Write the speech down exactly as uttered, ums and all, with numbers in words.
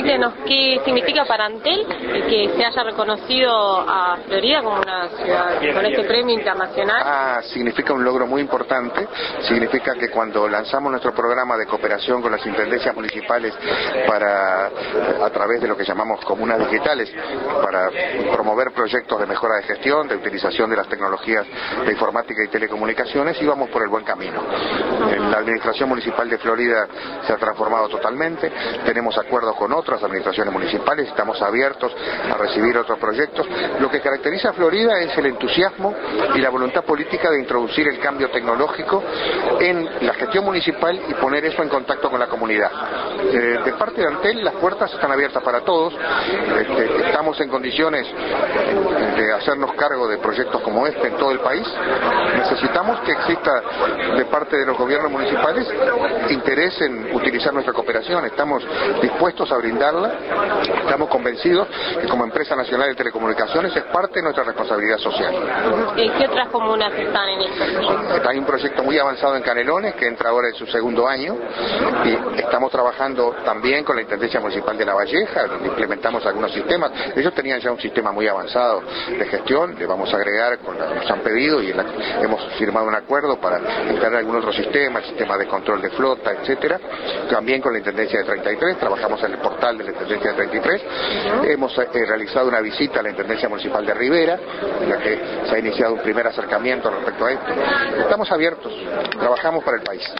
Cuéntenos, ¿qué significa para Antel que se haya reconocido a Florida como una ciudad con este premio internacional? Ah, significa un logro muy importante, significa que cuando lanzamos nuestro programa de cooperación con las intendencias municipales para, a través de lo que llamamos comunas digitales, para promover proyectos de mejora de gestión, de utilización de las tecnologías de informática y telecomunicaciones, íbamos por el buen camino. La administración municipal de Florida se ha transformado totalmente, tenemos acuerdos con otras administraciones municipales, estamos abiertos a recibir otros proyectos. Lo que caracteriza a Florida es el entusiasmo y la voluntad política de introducir el cambio tecnológico en la gestión municipal y poner eso en contacto con la comunidad. Eh, de parte de Antel, las puertas están abiertas para todos, este, estamos en condiciones de hacernos cargo de proyectos como este en todo el país. Necesitamos que exista de parte de los gobiernos municipales interés en utilizar nuestra cooperación, estamos dispuestos a brindarla, estamos convencidos que como empresa nacional de telecomunicaciones es parte de nuestra responsabilidad social. ¿Qué otras comunas están en este proyecto? Hay un proyecto muy avanzado en Canelones que entra ahora en su segundo año y estamos trabajando también con la Intendencia Municipal de La Valleja, donde implementamos algunos sistemas. Ellos tenían ya un sistema muy avanzado de gestión, le vamos a agregar, con la, nos han pedido y la, hemos firmado un acuerdo para instalar algún otro sistema, el sistema de control de flota, etcétera. También con la Intendencia de treinta y tres, trabajamos en el portal de la Intendencia de treinta y tres. Uh-huh. Hemos eh, realizado una visita a la Intendencia Municipal de Rivera, en la que se ha iniciado un primer acercamiento respecto a esto. Estamos abiertos, trabajamos para el país.